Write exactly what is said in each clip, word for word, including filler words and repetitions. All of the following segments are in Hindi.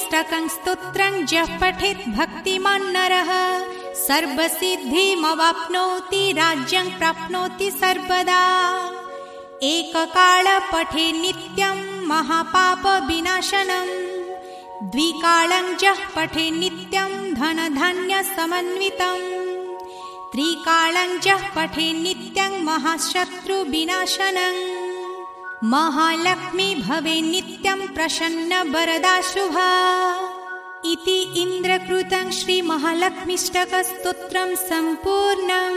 महालक्ष्मीष्टकं स्तोत्रं यः पठेत् भक्तिमान् नरः सर्वसिद्धिमवाप्नोति राज्यं प्राप्नोति सर्वदा। एककाल पठे नित्यं महापापविनाशनम् द्विकालं यः पठे नित्यं धनधान्यसमन्वितम् त्रिकालं यः पठे नित्यं महाशत्रुविनाशनम् महालक्ष्मी भवे नित्यं प्रसन्न वरदा शुभा। इति इन्द्रकृतं श्री महालक्ष्मीष्टकस्तोत्रं सम्पूर्णम्।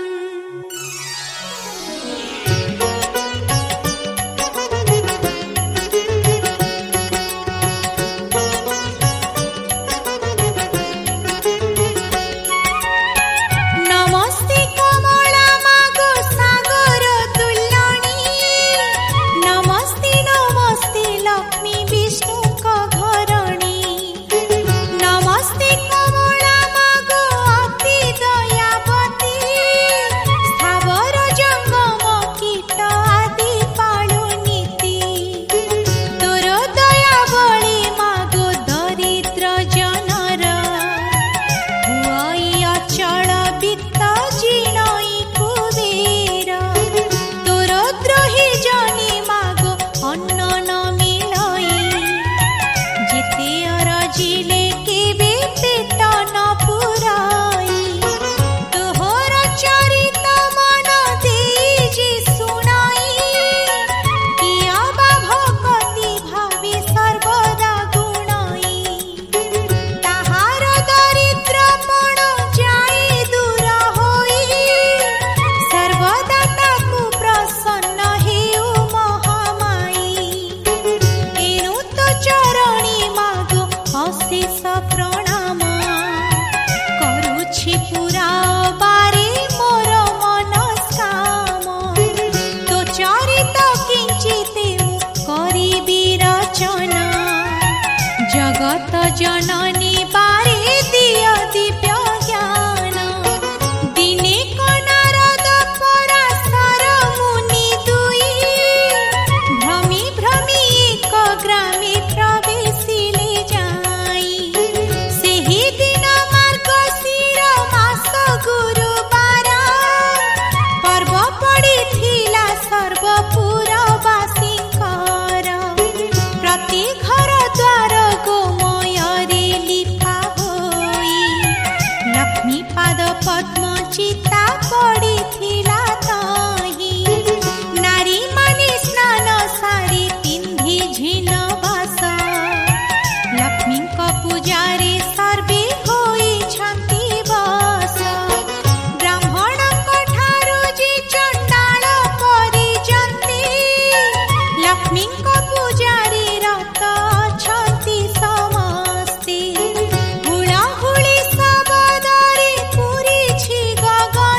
जगत जननी बारे दिया दिव्य ज्ञान दिने नारद पराशर मुनि दुई भ्रमी भ्रमी एक ग्रामे प्रवेशिले जाई सेही दिन मार्गशीर मास गुरुवार पर्व पड़िथिला सर्वपुरवासींकर प्रति घर द्वार पद्म चिता पड़िथिला तही नारी माने स्नान सारी पिंधि झिन बास लक्ष्मी पूजारे सर्वे होई छांति बस ब्राह्मण ठारू जे चंडाल परिजंती लक्ष्मी पूजारे रत छांति समस्ते हुळा हुळी सबदरे गगन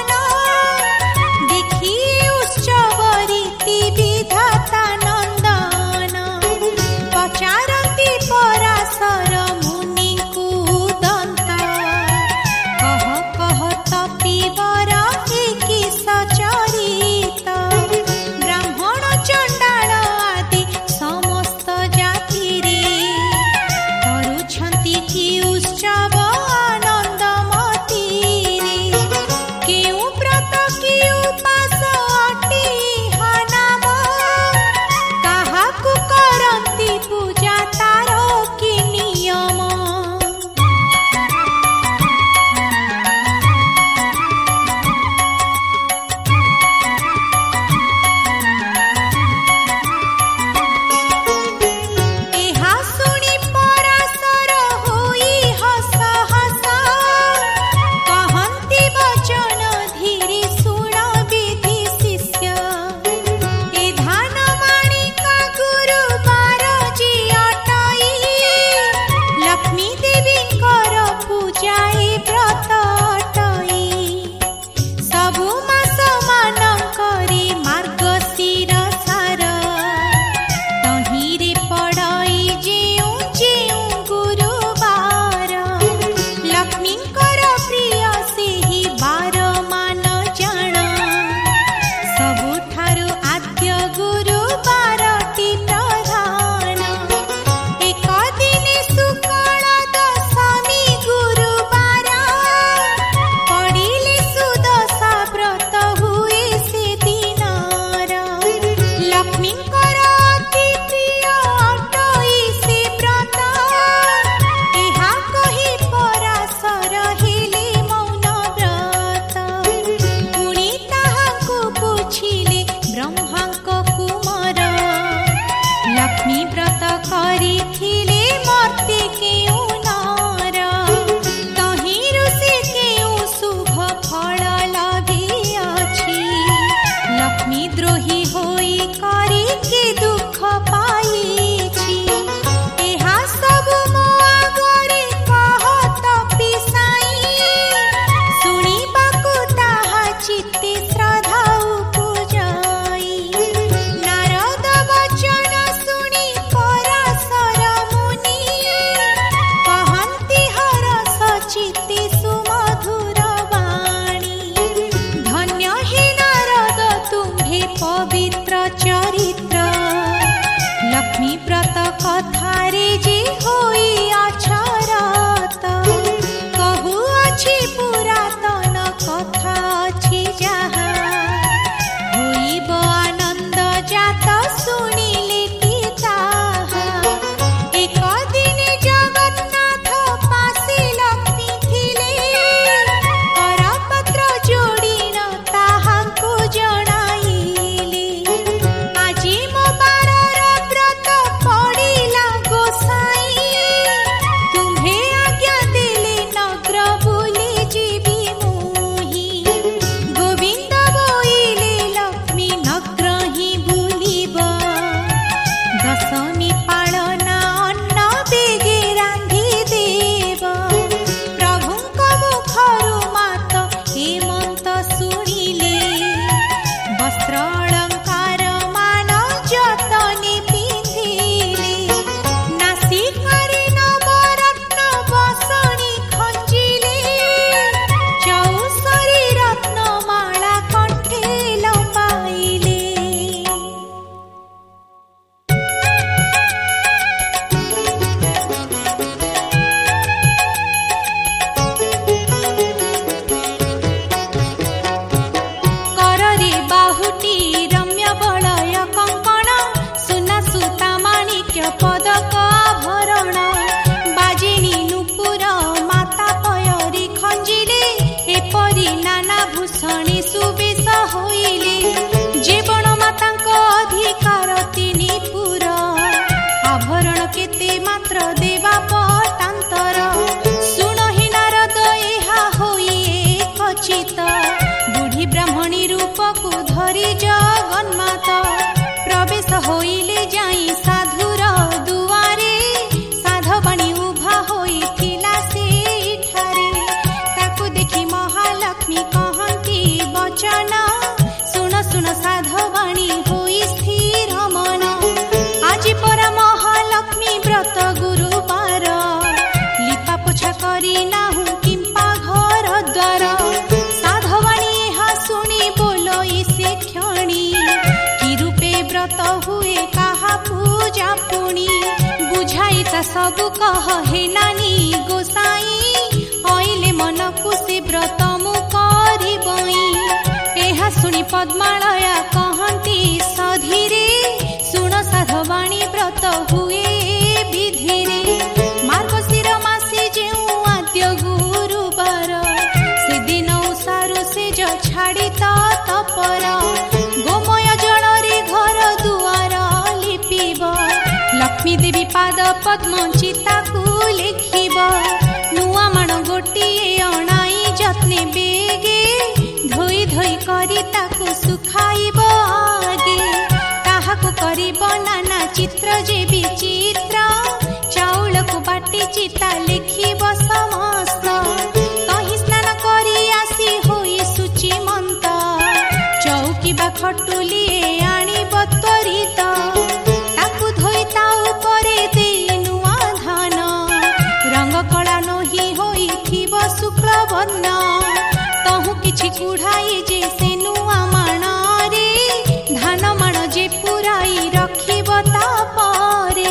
ମନ୍ତ୍ର ଦେବା ପଟାନ୍ତର। ଶୁଣହି ନାରଦ ଏହା ହୋଇ ଏକଚିତ, ବୁଢ଼ୀ ବ୍ରାହ୍ମଣୀ ରୂପକୁ ଧରି ଜଗନ୍ମାତ ପ୍ରବେଶ ହୋଇଲେ ଯାଇ ସାଧୁର ଦୁଆରେ। ସାଧବାଣୀ ଉଭା ହୋଇଥିଲା ସେଠାରେ, ତାକୁ ଦେଖି ମହାଲକ୍ଷ୍ମୀ କହନ୍ତି ବଚନ, ଶୁଣ ଶୁଣ ସାଧବାଣୀ ହୋଇ ସ୍ଥିର ମନ। ଆଜି ପରା ମହାଲକ୍ଷ୍ମୀ ବ୍ରତ ଗୁରୁବାର, ଲିପା ପୋଛା କରି ନାହୁଁ କିମ୍ପା ଘର ଦ୍ୱାର। ସାଧବାଣୀ ଏହା ଶୁଣି ବୋଲୋଇ ସେ କ୍ଷଣି, କି ରୂପେ ବ୍ରତ ହୁଏ କାହା ପୂଜା ପୁଣି। ବୁଝାଇ ତା ସବୁ କହ ହେ ନାନୀ ଗୋସାଇଁ, ଅଇଲେ ମନକୁ ସେ ବ୍ରତ ମୁଁ କରିବଇଁ। ଏହା ଶୁଣି ପଦ୍ମାଳୟା କହନ୍ତି ସଧୀରେ, ଶୁଣ ସାଧବାଣୀ ବ୍ରତ ହୁଏ ବିଧିରେ। ମାର୍ଗଶିର ମାସେ ଯେଉଁ ଆଦ୍ୟ ଗୁରୁବାର, ସେଦିନ ଉଷାରୁ ସେଜ ଛାଡ଼ି ତପର। ଗୋମୟ ଜଳରେ ଘର ଦୁଆର ଲିପିବ, ଲକ୍ଷ୍ମୀ ଦେବୀ ପାଦ ପଦ୍ମ ଚିତାକୁ ଲେଖିବ। ନୂଆ ମାଣ ଗୋଟିଏ ଅଣାଇ ଯତ୍ନେ ବେଗେ, ଧୋଇ ଧୋଇ କରି ତାକୁ ସୁଖାଇବ ଆଗେ। ତାହାକୁ କରିବ ନାନା ଚିତ୍ର ଯେ ବିଚିତ୍ର, ଚାଉଳକୁ ବାଟି ଚିତା ଲେଖିବ ସମସ୍ତ। ତହିଁ ସ୍ନାନ କରି ଆସି ହୋଇ ଶୁଚିମନ୍ତ, ଚୌକି ବା ଖଟୁଲିଏ ଆଣିବ ତ୍ୱରିତ। ତାକୁ ଧୋଇ ତା ଉପରେ ଦେଇ ନୂଆ ଧାନ, ରଙ୍ଗ କଳା ନୋହି ହୋଇଥିବ ଶୁକ୍ଳ ବର୍ଣ୍ଣ। ତହୁଁ କିଛି କୁଢ଼ାଇ ଯେ ସେ ନୂଆ ମାଣରେ, ଧାନ ମାଣ ଯେ ପୁରାଇ ରଖିବ ତାପରେ।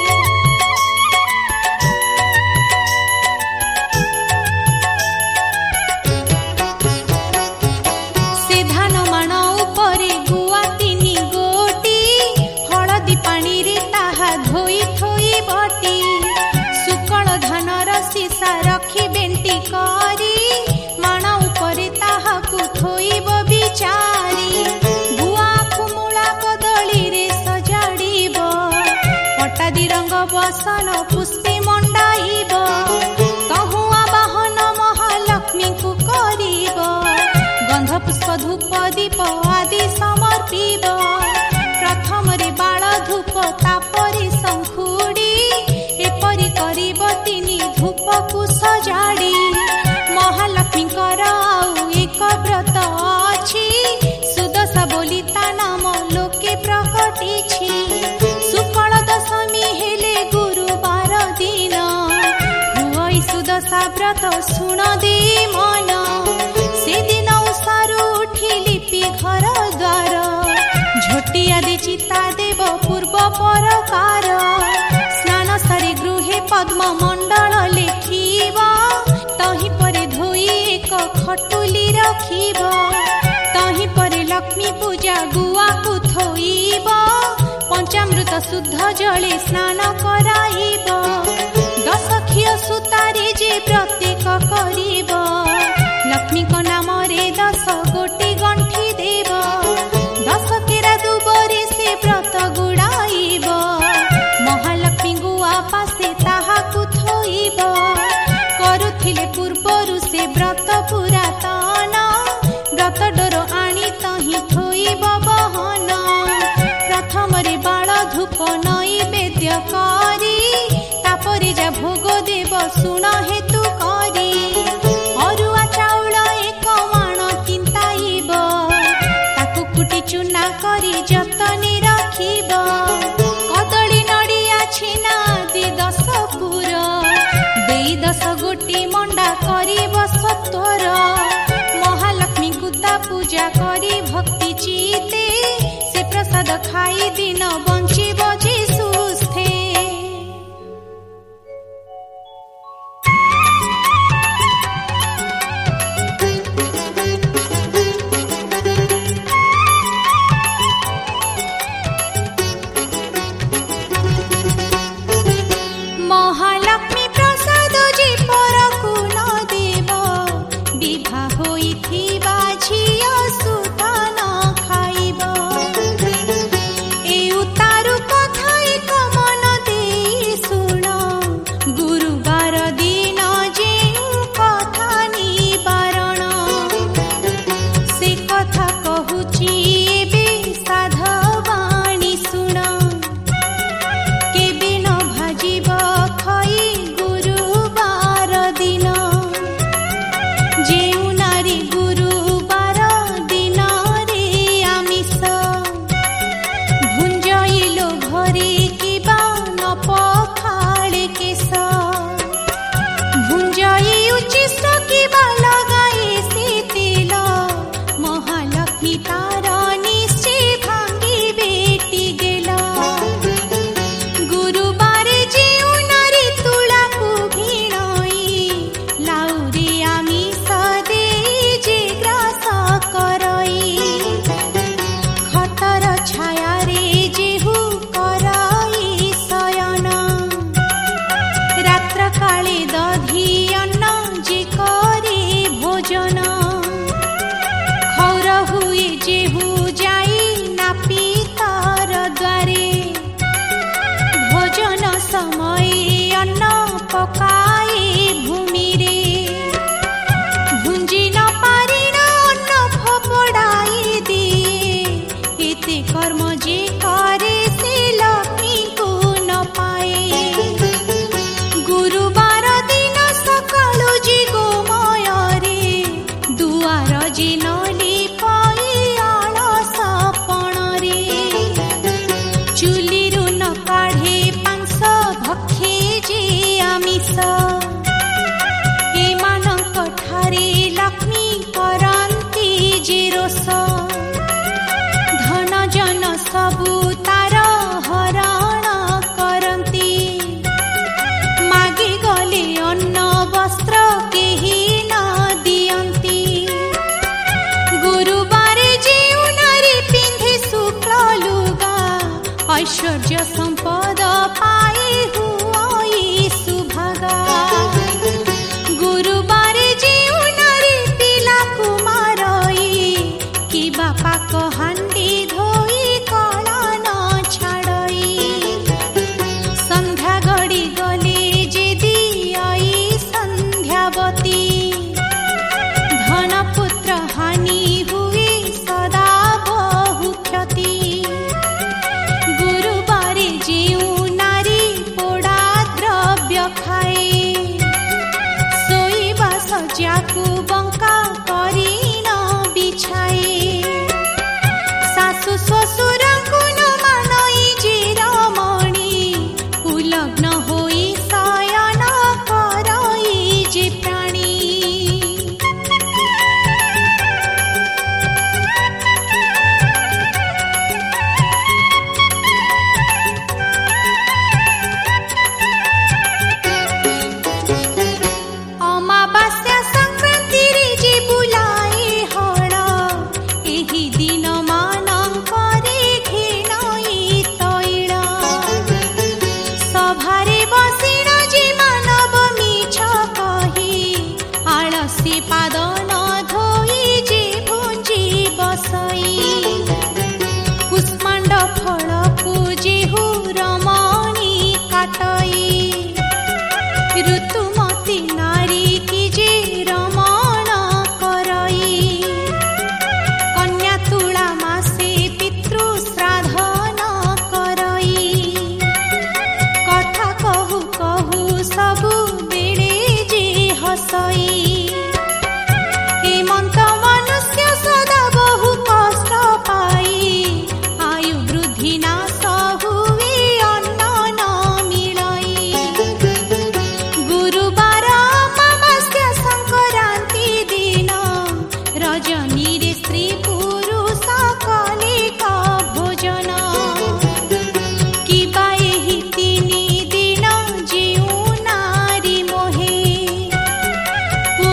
ସେ ଧାନ ମାଣ ଉପରେ ଗୁଆ ତିନି ଗୋଟି, ହଳଦୀ ପାଣିରେ ତାହା ଧୋଇ ଥୋଇ ବଟି। ସୁକଳ ଧାନର ସିସା ରଖି ବେଣ୍ଟି କରି, ମାଣ ଉପରେ ତାହାକୁ ଥୋଇବ ବିଚାରି। ଗୁଆକୁ ମୂଳା କଦଳୀରେ ସଜାଡ଼ିବ, ପଟାଦି ରଙ୍ଗ ବସନ ପୁଷ୍ପେ ମଣ୍ଡାଇବ। ତହୁଁ ଆବାହନ ମହାଲକ୍ଷ୍ମୀଙ୍କୁ କରିବ, ଗନ୍ଧ ପୁଷ୍ପ ଧୂପ ଦୀପ ଆଦି ସମର୍ପିବ। ପ୍ରଥମରେ ବାଳ ଧୂପ ତାପରେ ଶଙ୍ଖୁଡ଼ି, ଏପରି କରିବ ତିନି ଧୂପକୁ ସଜାଡ଼ି। ମହାଲକ୍ଷ୍ମୀଙ୍କର ଆଉ ଏକ ବ୍ରତ ଅଛି, ସୁଦଶା ବୋଲି ତା ନାମ ଲୋକେ ପ୍ରକଟିଛି। ଶୁକ୍ଳ ଦଶମୀ ହେଲେ ଗୁରୁବାର ଦିନ, ହୁଅଇ ସୁଦଶା ବ୍ରତ ଶୁଣ ଦେ ମନ। ସେଦିନ ଉଷାରୁ ଉଠି ଲିପି ଘର ଦ୍ୱାର, ଝୋଟି ଆଦି ଚିତା ଦେବ ପୂର୍ବ ପରକାର। ସ୍ନାନ ସାରି ଗୃହେ ପଦ୍ମ ମଣ୍ଡଳ ଲେଖିବ, ତହିଁ ପରେ ଧୋଇ ଏକ ଖଟୁଲି ରଖିବ। ତହିଁ ପରେ ଲକ୍ଷ୍ମୀ ପୂଜା ଗୁଆକୁ ଥୋଇବ, ପଞ୍ଚାମୃତ ଶୁଦ୍ଧ ଜଳେ ସ୍ନାନ କରାଇବ। ଦଶକ୍ଷୀୟ ସୂତାରେ ଯେ ପ୍ରତ୍ୟେକ କରିବ, ଲକ୍ଷ୍ମୀଙ୍କ ନାମରେ ଦଶ ଗୋଟି ଗଣ୍ଠି ଦେବ। ଦଶ କେରା ଦୁବରେ ସେ ବ୍ରତ ଗୁଡ଼ାଇବ, ମହାଲକ୍ଷ୍ମୀ ଗୁଆ ପାଶେ ତାହାକୁ ଥୋଇବ। କରୁଥିଲେ ପୂର୍ବରୁ ସେ ବ୍ରତ ପୁରାତନ, ବ୍ରତ ଡୋର ଆଣି ତହିଁ ଥୋଇବ ବହନ। ପ୍ରଥମରେ ବାଳ ଧୂପ ନୈବେଦ୍ୟ କରି, ତାପରେ ଯା ଭୋଗ ଦେବ ଶୁଣ ହେତୁ କରି। ଅରୁଆ ଚାଉଳ ଏକ ମାଣ ତିନ୍ତାଇବ, ତାକୁ କୁଟି ଚୂନା କରି ଯତନେ ରଖିବ। କଦଳୀ ନଡ଼ିଆ ଛେନା ଆଦି ଦଶ ପୁର, ଦେଇ ଦଶ ଗୋଟି ମଣ୍ଡା କରିବ ସତ୍ୱର। ମହାଲକ୍ଷ୍ମୀଙ୍କୁ ତା ପୂଜା କରି ଭକ୍ତି ଚିତେ, ସେ ପ୍ରସାଦ ଖାଇ ଦିନ ବଞ୍ଚିବ ଯେ ସୁସ୍ଥେ। ମହାଲକ୍ଷ୍ମୀ ପ୍ରସାଦ ଯେ ପରକୁ ନ ଦେବ, ବିଭା ହୋଇଥିବା ଝିଅ ସୁତା ନ ଖାଇବ। ଏ ଉତାରୁ କଥା जई उचिष्ट किबा लगाए से तेल महालक्ष्मी तार निश्चय भांगी बेटी गेल गुरुवार जेउ नारी तुला को भिणई लाउरे आमी सदे जे ग्रास करई खतर छाया रे जेहु करई शयन रात्र काले दधी अन्न जे करे भोजन खौर हुए जेहु जाई नापी तार द्वारे भोजन समय अन्न पकाए भूमि रे भुंजी न पारी न अन्न फपड़ाई दिए एते कर्म जे करे से लक्ष्मी को न पाए गुरुवार दिन सकाळु जी गोमय रे दुआर जी न लिपाई आळस पण रे चुलीरु न काढे पांस भक्षे जे आमिष एमानंक ठारे लक्ष्मी करंती जे रोष धन जन सबु तार हरण करंती मागे गले अन्न वस्त्र केही न दियंती गुरुवारे जेउ नारी पिंधे शुक्ल लुगा ऐश्वर्य संपद पाए हुई सुभागा गुरुवारे जेउ नारी पिला कुमारई कि बापा को हांडी धोई कला न छाड़ई संध्या गड़ी गले जे दियई संध्यावती धन पुत्र हानि हुए सदा बहु क्षति गुरुवारे जेउ नारी पोड़ा द्रव्य खाए सोईबा सज्जाकु बंका करी न बिछाए सासु ससुरंकु न मानई जे रमणी उलग्न होई शयन करई जे प्राणी अमावास्या संक्रांति रे जे बुलाए हळ एही दिन मानंकरे घेनई तैळ सभारे बसिण जे मानव मिछ कही आळसी पाद न धोई जे भुंजी बसई कुष्मांड फळकु जेहु रमणी काटई ऋतुमती नारी की जे रमण करई कन्या तुला मासे पितृ श्राद्ध न करई कथा कहु कहु सबु बेड़े जे हसई हेमंत मनुष्य सदा बहु कष्ट पाई आयु वृद्धि नाश हुए अन्न न मिलई गुरुवार अमावास्या संक्रांति दिन रजनी रे स्त्री पुरुष कलिक भोजन किबा एही तिनि दिन जेउ नारी मोहे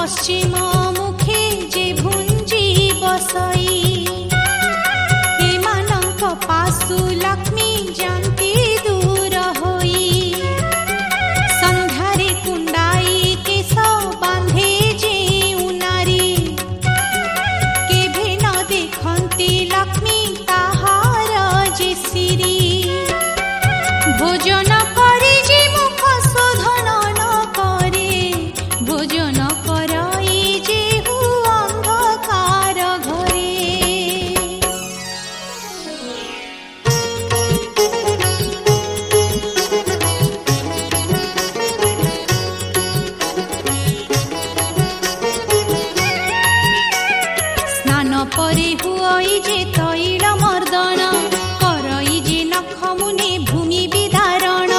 पश्चिम मुखे जे भुंजी बसई एमानंक पासु लक्ष्मी जानती दूर होई संध्यारे कुंडाई केश बांधे जे उनारी केभे न देखंती लक्ष्मी ताहार जे सिरी भोजन करी जे मुख शोधन न करे भोजन करई जे हु अंधकार घरे स्नान परे हुई जे तैल मर्दन करई जे नख मुने भूमि विदारण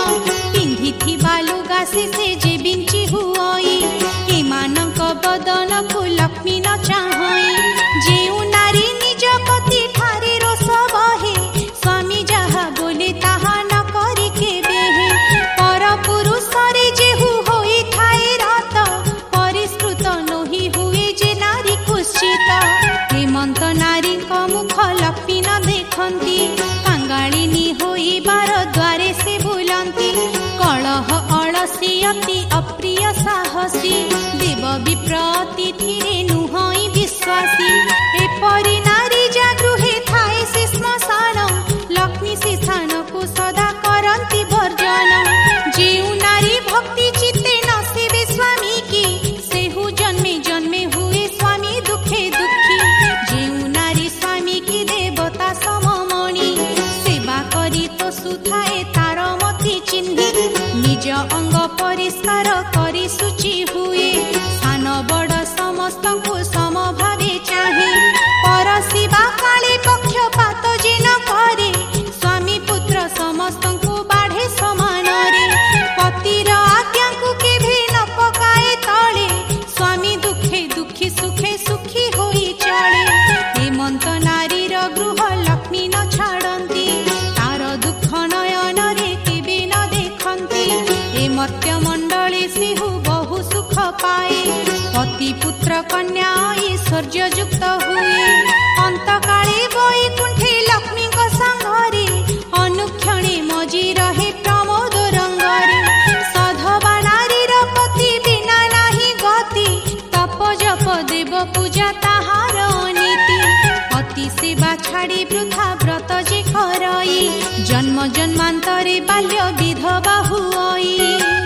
पिंधि लुगा शेषे जे बिंची हुई एमानंक बदन को लक्ष्मी न चाहई जेउ नारी निज पति ठारे रोष बहे स्वामी जहा बोले ताहा न करी केबे पर पुरुष रे जेहु होई थाए रत परिष्कृत नही हुए जे नारी कुश्चित हेमंत नारी को मुख लक्ष्मी न देखंती कांगालिनी होई बार द्वारे से बुलंती कलह अलसी अति अप्रिय साहसी देव विप्रतिथिरे नुहई विश्वासी एपरि नारी जा गृहे थाए से श्मशान लक्ष्मी से स्थान को सदा करंती वर्जन जेउ नारी भक्ति चित्ते न सेवे स्वामी की सेहु जन्मे जन्मे हुए स्वामी दुखे दुखी जेउ नारी स्वामी की देवता सममणि सेवा करी तो सुथाए तार मति चिन्हि निज अंग परिष्कार करी सुचि हुए सान बड़ समस्त को समभावे चाहे परशिवा काले पक्षपात जे न करे स्वामी पुत्र समस्त को बाढ़े समान रे पतिर आज्ञा को केभे न पकाए तले स्वामी दुखे दुखी सुखे सुखी होई चले हेमंत नारीर गृह लक्ष्मी न छाड़ती तार दुख नयन रे केबे न देखंती ए मर्त्य मंडले सेहु बहु सुख पाए पति पुत्र कन्या ऐश्वर्य युक्त हुए अंतकाले वैकुंठे लक्ष्मी को संघरे अनुक्षणे मजी रहे प्रमोद रंगरे साधवा नारीर पति बिना नाही गति तप जप देव पूजा ताहार नीति पति सेवा छाड़ी वृथा व्रत जे करई जन्म जन्मांतरे बाल्य विधवा हुई।